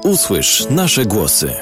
Usłysz nasze głosy.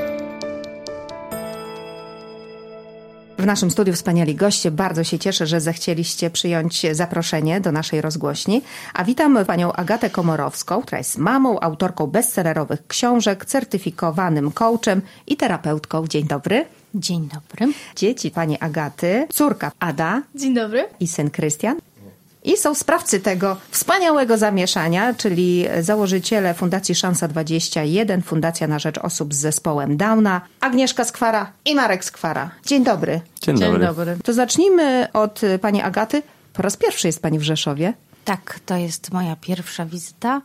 W naszym studiu wspaniali goście. Bardzo się cieszę, że zechcieliście przyjąć zaproszenie do naszej rozgłośni. A witam panią Agatę Komorowską, która jest mamą, autorką bestsellerowych książek, certyfikowanym coachem i terapeutką. Dzień dobry. Dzień dobry. Dzieci pani Agaty, córka Ada. Dzień dobry. I syn Krystian. I są sprawcy tego wspaniałego zamieszania, czyli założyciele Fundacji Szansa 21, Fundacja na rzecz osób z zespołem Downa, Agnieszka Skwara i Marek Skwara. Dzień dobry. Dzień dobry. To zacznijmy od pani Agaty. Po raz pierwszy jest pani w Rzeszowie. Tak, to jest moja pierwsza wizyta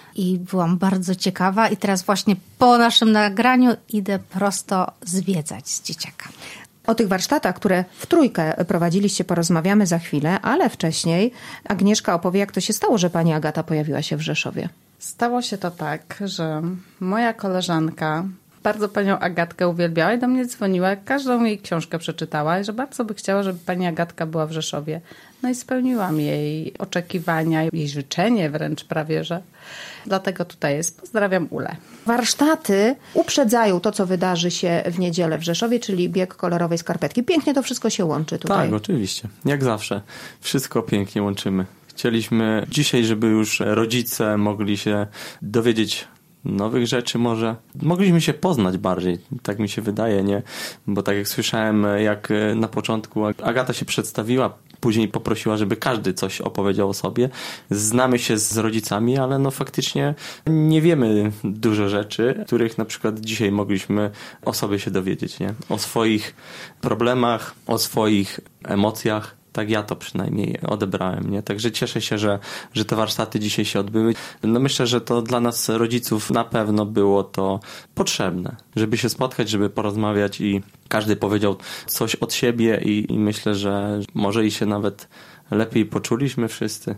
i byłam bardzo ciekawa i teraz właśnie po naszym nagraniu idę prosto zwiedzać z dzieciakami. O tych warsztatach, które w trójkę prowadziliście, porozmawiamy za chwilę, ale wcześniej Agnieszka opowie, jak to się stało, że pani Agata pojawiła się w Rzeszowie. Stało się to tak, że moja koleżanka bardzo panią Agatkę uwielbiała i do mnie dzwoniła, każdą jej książkę przeczytała i że bardzo by chciała, żeby pani Agatka była w Rzeszowie. No i spełniłam jej oczekiwania, jej życzenie wręcz prawie, że dlatego tutaj jest. Pozdrawiam Ulę. Warsztaty uprzedzają to, co wydarzy się w niedzielę w Rzeszowie, czyli bieg kolorowej skarpetki. Pięknie to wszystko się łączy tutaj. Tak, oczywiście. Jak zawsze. Wszystko pięknie łączymy. Chcieliśmy dzisiaj, żeby już rodzice mogli się dowiedzieć nowych rzeczy może. Mogliśmy się poznać bardziej, tak mi się wydaje, nie? Bo tak jak słyszałem, jak na początku Agata się przedstawiła, później poprosiła, żeby każdy coś opowiedział o sobie. Znamy się z rodzicami, ale no faktycznie nie wiemy dużo rzeczy, których na przykład dzisiaj mogliśmy o sobie się dowiedzieć, nie? O swoich problemach, o swoich emocjach. Tak ja to przynajmniej odebrałem, nie? Także cieszę się, że te warsztaty dzisiaj się odbyły. No myślę, że to dla nas rodziców na pewno było to potrzebne, żeby się spotkać, żeby porozmawiać i każdy powiedział coś od siebie i myślę, że może i się nawet lepiej poczuliśmy wszyscy.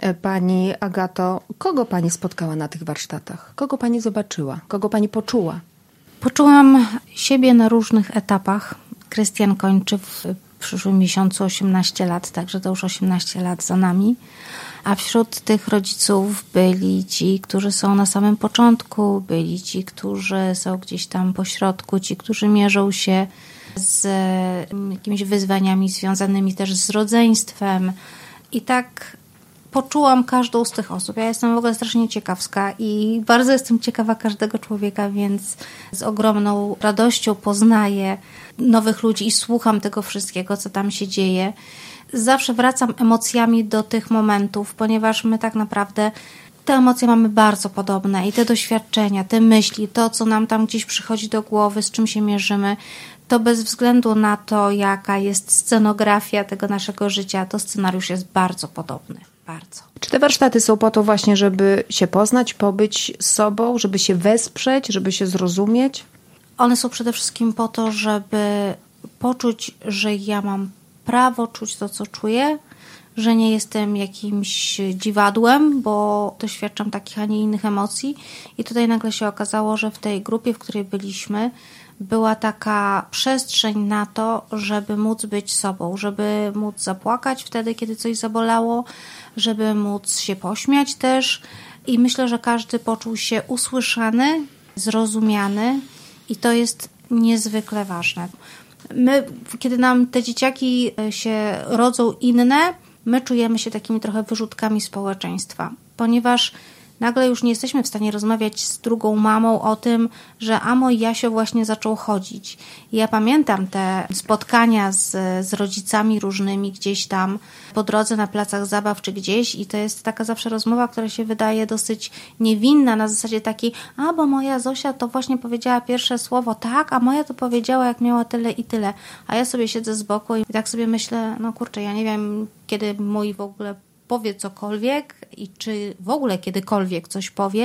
Pani Agato, kogo pani spotkała na tych warsztatach? Kogo pani zobaczyła? Kogo pani poczuła? Poczułam siebie na różnych etapach. Krystian kończy w przyszłym miesiącu 18 lat, także to już 18 lat za nami. A wśród tych rodziców byli ci, którzy są na samym początku, byli ci, którzy są gdzieś tam po środku, ci, którzy mierzą się z jakimiś wyzwaniami związanymi też z rodzeństwem. I tak poczułam każdą z tych osób. Ja jestem w ogóle strasznie ciekawska i bardzo jestem ciekawa każdego człowieka, więc z ogromną radością poznaję nowych ludzi i słucham tego wszystkiego, co tam się dzieje. Zawsze wracam emocjami do tych momentów, ponieważ my tak naprawdę te emocje mamy bardzo podobne i te doświadczenia, te myśli, to, co nam tam gdzieś przychodzi do głowy, z czym się mierzymy, to bez względu na to, jaka jest scenografia tego naszego życia, to scenariusz jest bardzo podobny. Bardzo. Czy te warsztaty są po to właśnie, żeby się poznać, pobyć z sobą, żeby się wesprzeć, żeby się zrozumieć? One są przede wszystkim po to, żeby poczuć, że ja mam prawo czuć to, co czuję, że nie jestem jakimś dziwadłem, bo doświadczam takich, a nie innych emocji. I tutaj nagle się okazało, że w tej grupie, w której byliśmy, była taka przestrzeń na to, żeby móc być sobą, żeby móc zapłakać wtedy, kiedy coś zabolało, żeby móc się pośmiać też. I myślę, że każdy poczuł się usłyszany, zrozumiany i to jest niezwykle ważne. My, kiedy nam te dzieciaki się rodzą inne, my czujemy się takimi trochę wyrzutkami społeczeństwa, ponieważ nagle już nie jesteśmy w stanie rozmawiać z drugą mamą o tym, że mój Jasio właśnie zaczął chodzić. I ja pamiętam te spotkania z rodzicami różnymi gdzieś tam po drodze na placach zabaw czy gdzieś i to jest taka zawsze rozmowa, która się wydaje dosyć niewinna, na zasadzie takiej, bo moja Zosia to właśnie powiedziała pierwsze słowo, tak, a moja to powiedziała jak miała tyle i tyle. A ja sobie siedzę z boku i tak sobie myślę, no kurczę, ja nie wiem, kiedy mój w ogóle powie cokolwiek i czy w ogóle kiedykolwiek coś powie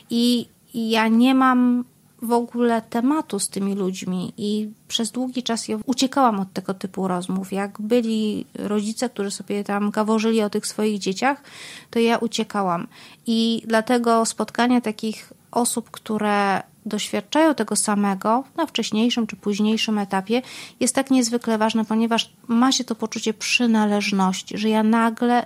i ja nie mam w ogóle tematu z tymi ludźmi i przez długi czas ja uciekałam od tego typu rozmów. Jak byli rodzice, którzy sobie tam gaworzyli o tych swoich dzieciach, to ja uciekałam. I dlatego spotkanie takich osób, które doświadczają tego samego na wcześniejszym czy późniejszym etapie jest tak niezwykle ważne, ponieważ ma się to poczucie przynależności, że ja nagle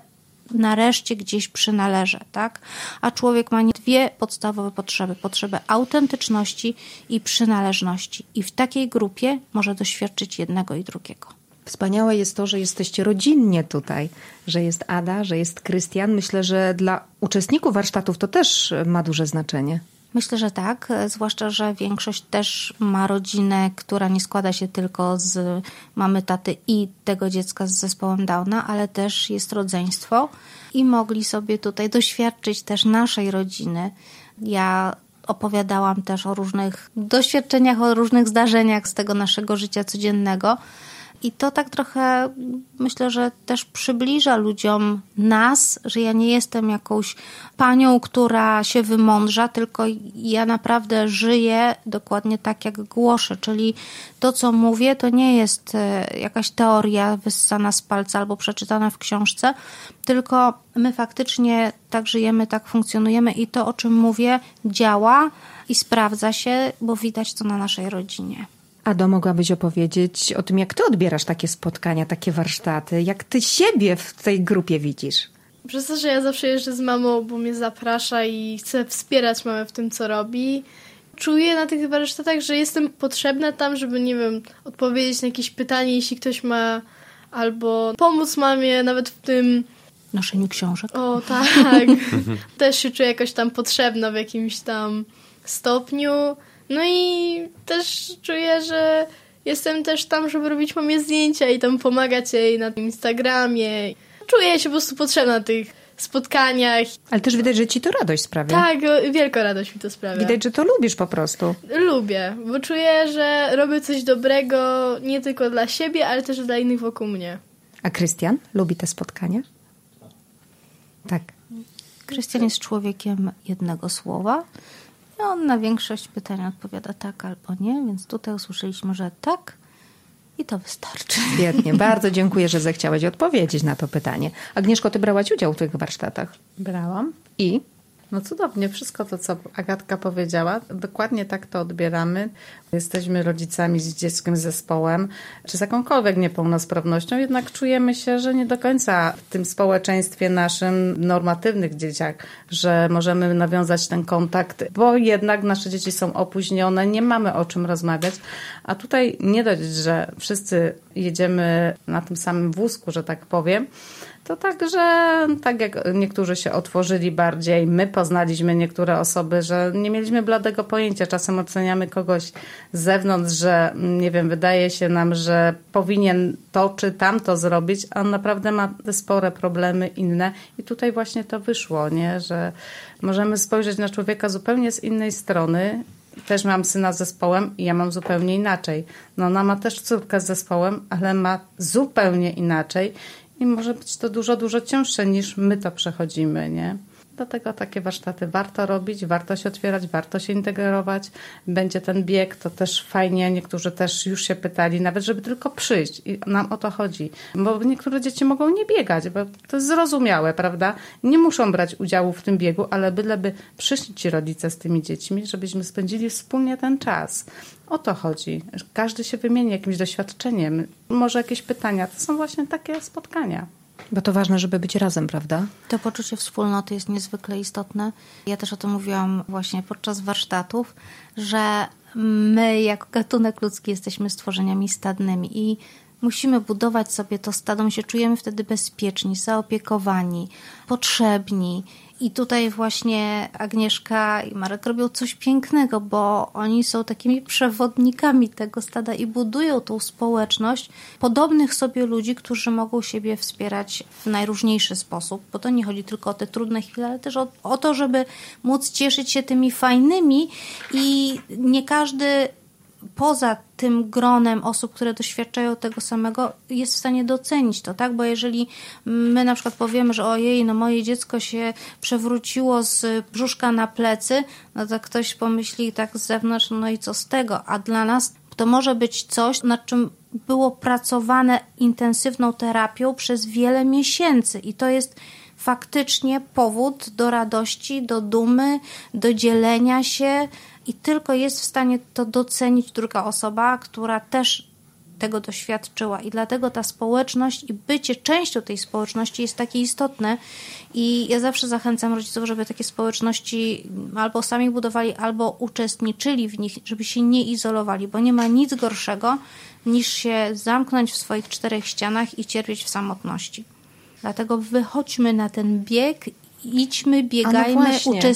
nareszcie gdzieś przynależę, tak? A człowiek ma dwie podstawowe potrzeby. Potrzebę autentyczności i przynależności. I w takiej grupie może doświadczyć jednego i drugiego. Wspaniałe jest to, że jesteście rodzinnie tutaj, że jest Ada, że jest Krystian. Myślę, że dla uczestników warsztatów to też ma duże znaczenie. Myślę, że tak, zwłaszcza, że większość też ma rodzinę, która nie składa się tylko z mamy, taty i tego dziecka z zespołem Downa, ale też jest rodzeństwo i mogli sobie tutaj doświadczyć też naszej rodziny. Ja opowiadałam też o różnych doświadczeniach, o różnych zdarzeniach z tego naszego życia codziennego. I to tak trochę, myślę, że też przybliża ludziom nas, że ja nie jestem jakąś panią, która się wymądrza, tylko ja naprawdę żyję dokładnie tak, jak głoszę. Czyli to, co mówię, to nie jest jakaś teoria wyssana z palca albo przeczytana w książce, tylko my faktycznie tak żyjemy, tak funkcjonujemy i to, o czym mówię, działa i sprawdza się, bo widać to na naszej rodzinie. Ado, mogłabyś opowiedzieć o tym, jak ty odbierasz takie spotkania, takie warsztaty? Jak ty siebie w tej grupie widzisz? Przez to, że ja zawsze jeżdżę z mamą, bo mnie zaprasza i chcę wspierać mamę w tym, co robi, czuję na tych warsztatach, że jestem potrzebna tam, żeby, nie wiem, odpowiedzieć na jakieś pytanie, jeśli ktoś ma, albo pomóc mamie nawet w tym noszeniu książek. O, tak. Też się czuję jakoś tam potrzebna w jakimś tam stopniu. No i też czuję, że jestem też tam, żeby robić mamie zdjęcia i tam pomagać jej na Instagramie. Czuję się po prostu potrzebna na tych spotkaniach. Ale też widać, że ci to radość sprawia. Tak, wielką radość mi to sprawia. Widać, że to lubisz po prostu. Lubię, bo czuję, że robię coś dobrego nie tylko dla siebie, ale też dla innych wokół mnie. A Krystian lubi te spotkania? Tak. Krystian jest człowiekiem jednego słowa. I on na większość pytań odpowiada tak albo nie, więc tutaj usłyszeliśmy, że tak i to wystarczy. Świetnie, bardzo dziękuję, że zechciałaś odpowiedzieć na to pytanie. Agnieszko, ty brałaś udział w tych warsztatach? Brałam. I? No cudownie, wszystko to, co Agatka powiedziała, dokładnie tak to odbieramy. Jesteśmy rodzicami z dzieckiem z zespołem, czy z jakąkolwiek niepełnosprawnością, jednak czujemy się, że nie do końca w tym społeczeństwie naszym normatywnych dzieciach, że możemy nawiązać ten kontakt, bo jednak nasze dzieci są opóźnione, nie mamy o czym rozmawiać, a tutaj nie dość, że wszyscy jedziemy na tym samym wózku, że tak powiem, to także, tak jak niektórzy się otworzyli bardziej, my poznaliśmy niektóre osoby, że nie mieliśmy bladego pojęcia. Czasem oceniamy kogoś z zewnątrz, że nie wiem, wydaje się nam, że powinien to czy tamto zrobić, a on naprawdę ma spore problemy inne. I tutaj właśnie to wyszło, nie? Że możemy spojrzeć na człowieka zupełnie z innej strony. Też mam syna z zespołem i ja mam zupełnie inaczej. No ona ma też córkę z zespołem, ale ma zupełnie inaczej. I może być to dużo, dużo cięższe niż my to przechodzimy, nie? Dlatego takie warsztaty warto robić, warto się otwierać, warto się integrować. Będzie ten bieg, to też fajnie. Niektórzy też już się pytali, nawet żeby tylko przyjść. I nam o to chodzi. Bo niektóre dzieci mogą nie biegać, bo to jest zrozumiałe, prawda? Nie muszą brać udziału w tym biegu, ale byleby przyszli ci rodzice z tymi dziećmi, żebyśmy spędzili wspólnie ten czas. O to chodzi. Każdy się wymieni jakimś doświadczeniem. Może jakieś pytania. To są właśnie takie spotkania. Bo to ważne, żeby być razem, prawda? To poczucie wspólnoty jest niezwykle istotne. Ja też o tym mówiłam właśnie podczas warsztatów, że my jako gatunek ludzki jesteśmy stworzeniami stadnymi i musimy budować sobie to stado. My się czujemy wtedy bezpieczni, zaopiekowani, potrzebni. I tutaj właśnie Agnieszka i Marek robią coś pięknego, bo oni są takimi przewodnikami tego stada i budują tą społeczność podobnych sobie ludzi, którzy mogą siebie wspierać w najróżniejszy sposób, bo to nie chodzi tylko o te trudne chwile, ale też o to, żeby móc cieszyć się tymi fajnymi i nie każdy poza tym gronem osób, które doświadczają tego samego, jest w stanie docenić to, tak? Bo jeżeli my na przykład powiemy, że ojej, no moje dziecko się przewróciło z brzuszka na plecy, no to ktoś pomyśli tak z zewnątrz, no i co z tego? A dla nas to może być coś, nad czym było pracowane intensywną terapią przez wiele miesięcy i to jest faktycznie powód do radości, do dumy, do dzielenia się i tylko jest w stanie to docenić druga osoba, która też tego doświadczyła i dlatego ta społeczność i bycie częścią tej społeczności jest takie istotne i ja zawsze zachęcam rodziców, żeby takie społeczności albo sami budowali, albo uczestniczyli w nich, żeby się nie izolowali, bo nie ma nic gorszego niż się zamknąć w swoich 4 ścianach i cierpieć w samotności. Dlatego wychodźmy na ten bieg, idźmy, biegajmy,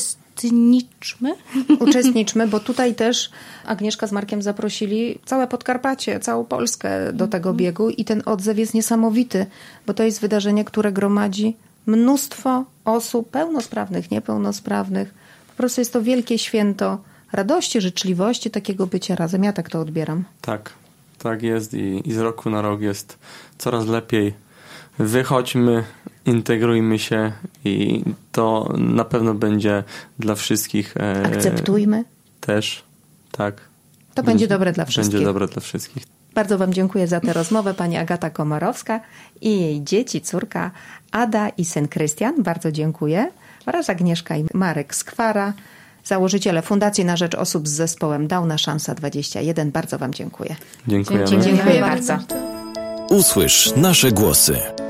Uczestniczmy, bo tutaj też Agnieszka z Markiem zaprosili całe Podkarpacie, całą Polskę do tego biegu i ten odzew jest niesamowity, bo to jest wydarzenie, które gromadzi mnóstwo osób pełnosprawnych, niepełnosprawnych. Po prostu jest to wielkie święto radości, życzliwości, takiego bycia razem. Ja tak to odbieram. Tak jest i z roku na rok jest coraz lepiej. Wychodźmy, integrujmy się i to na pewno będzie dla wszystkich. Akceptujmy. Też, tak. To będzie dobre dla wszystkich. Będzie dobre dla wszystkich. Bardzo Wam dziękuję za tę rozmowę. Pani Agata Komorowska i jej dzieci, córka Ada i syn Krystian. Bardzo dziękuję. Oraz Agnieszka i Marek Skwara, założyciele Fundacji na Rzecz Osób z Zespołem Downa Szansa 21. Bardzo Wam dziękuję. Dziękujemy. Dziękuję bardzo. Usłysz nasze głosy.